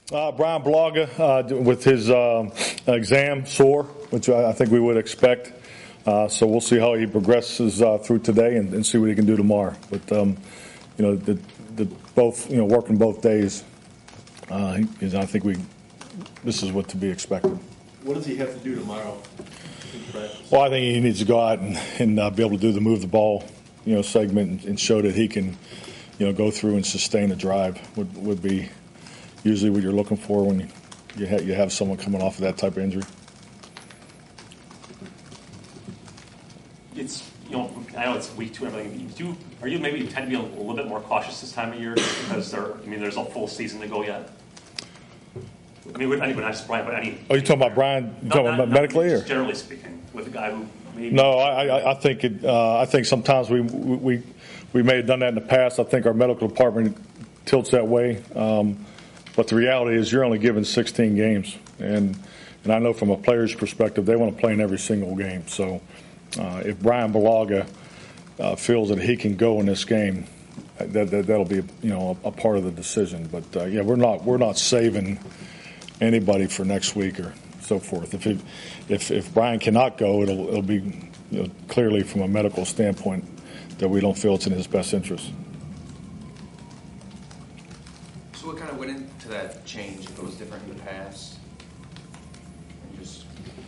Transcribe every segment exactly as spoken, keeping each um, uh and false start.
Uh, Brian Bulaga uh, with his uh, exam sore, which I, I think we would expect. Uh, so we'll see how he progresses uh, through today and, and see what he can do tomorrow. But um, you know, the, the both you know working both days, uh, is I think we this is what to be expected. What does he have to do tomorrow? Well, I think he needs to go out and, and uh, be able to do the move the ball, you know, segment and, and show that he can, you know, go through and sustain a drive. Would would be usually what you're looking for when you you, ha- you have someone coming off of that type of injury. It's you know I know it's week two and everything. Do are you maybe tend to be a little bit more cautious this time of year because there I mean there's a full season to go yet. I mean, with anybody, not just Brian, but any. Oh, you talking about Brian? You talking not, about not, medically, not or generally speaking, with a guy who maybe. No, I, I, I think it. Uh, I think sometimes we we we may have done that in the past. I think our medical department tilts that way, um, but the reality is you're only given sixteen games, and and I know from a player's perspective they want to play in every single game. So uh, if Brian Bulaga uh, feels that he can go in this game, that, that that'll be you know a, a part of the decision. But uh, yeah, we're not we're not saving anybody for next week or so forth. If it, if if Brian cannot go, it'll it'll be you know, clearly from a medical standpoint that we don't feel it's in his best interest. So what kind of went into that change if it was different in the past? And just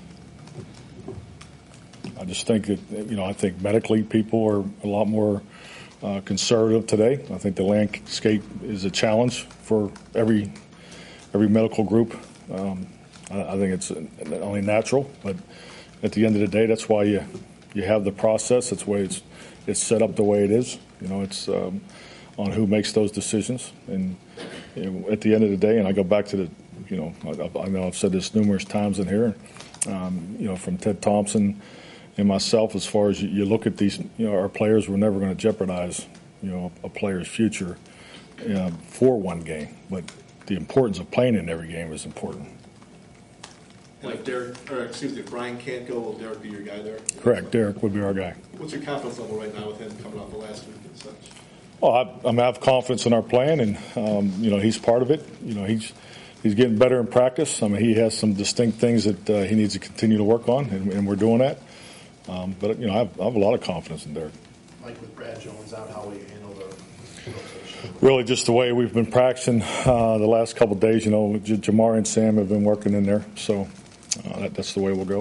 I just think that you know I think medically people are a lot more uh, conservative today. I think the landscape is a challenge for every. Every medical group, um, I, I think it's only natural. But at the end of the day, that's why you you have the process. That's why it's it's set up the way it is. You know, it's um, on who makes those decisions. And you know, at the end of the day, and I go back to the, you know, I, I know I've said this numerous times in here. Um, you know, from Ted Thompson and myself, as far as you, you look at these, you know, our players, we're never going to jeopardize, you know, a player's future uh, for one game, but the importance of playing in every game is important. And if Derek, or excuse me, if Brian can't go, will Derek be your guy there? Correct. Derek would be our guy. What's your confidence level right now with him coming off the last week and such? Well, I, I, mean, I have confidence in our plan, and um, you know he's part of it. You know he's he's getting better in practice. I mean he has some distinct things that uh, he needs to continue to work on, and, and we're doing that. Um, but you know I have, I have a lot of confidence in Derek. Like with Brad Jones out, how we handle the rotation? Really, just the way we've been practicing uh, the last couple of days. You know, J- Jamari and Sam have been working in there, so uh, that, that's the way we'll go.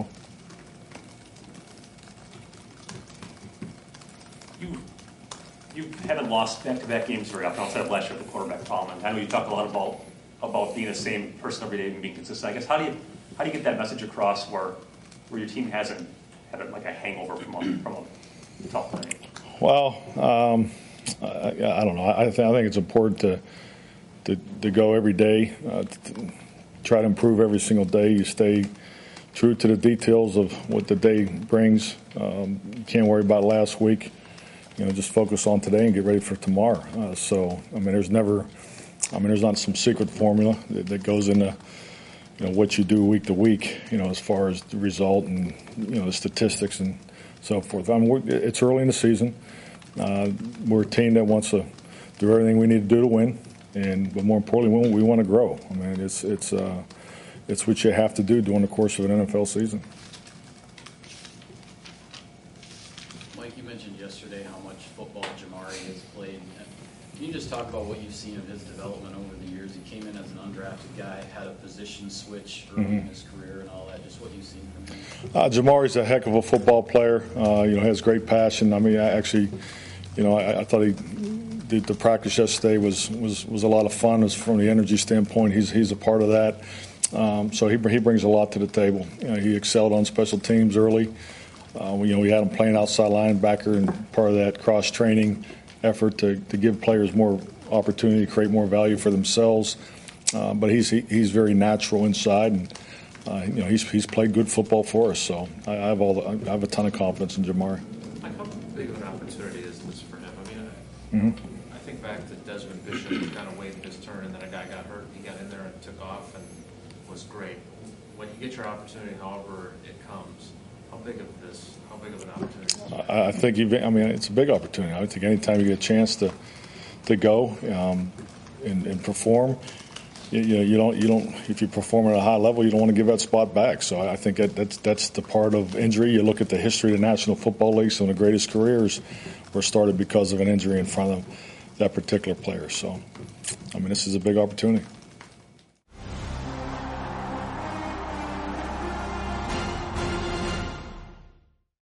You you haven't lost back-to-back games very often outside of last year with the quarterback problem. I know you talked a lot about about being the same person every day and being consistent. I guess how do you how do you get that message across where where your team hasn't had like a hangover from a from a tough play? Well, um, I, I don't know. I, th- I think it's important to to, to go every day, uh, to try to improve every single day. You stay true to the details of what the day brings. Um, you can't worry about last week. You know, just focus on today and get ready for tomorrow. Uh, so, I mean, there's never, I mean, there's not some secret formula that, that goes into, you know, what you do week to week, you know, as far as the result and, you know, the statistics and so forth. I mean, we're, it's early in the season. Uh, we're a team that wants to do everything we need to do to win, and but more importantly, we want to grow. I mean, it's it's uh, it's what you have to do during the course of an N F L season. Mike, you mentioned yesterday how much football Jamari has played. Can you just talk about what you've seen of his development over the years? He came in as an undrafted guy, had a position switch early mm-hmm. in his career and all that. Just what you've seen from him. Uh, Jamari's a heck of a football player. Uh, you know, has great passion. I mean, I actually, you know, I, I thought he the, the practice yesterday was, was, was a lot of fun. As from the energy standpoint, he's he's a part of that. Um, so he he brings a lot to the table. You know, he excelled on special teams early. Uh, we, you know, we had him playing outside linebacker, and part of that cross training effort to, to give players more opportunity to create more value for themselves. Uh, but he's he, he's very natural inside, and uh, you know he's he's played good football for us. So I, I have all the, I have a ton of confidence in Jamari. Like, how big of an opportunity is this for him? I mean, I, Mm-hmm. I think back to Desmond Bishop, who kind of waited his turn, and then a guy got hurt. He got in there and took off and was great. When you get your opportunity, however it comes, how big of this? How big of an opportunity? I, I think you. I mean, it's a big opportunity. I think anytime you get a chance to to go um, and, and perform, you, you know, you don't, you don't, if you perform at a high level, you don't want to give that spot back. So I, I think that, that's that's the part of injury. You look at the history of the National Football League, some of the greatest careers were started because of an injury in front of that particular player. So, I mean, this is a big opportunity.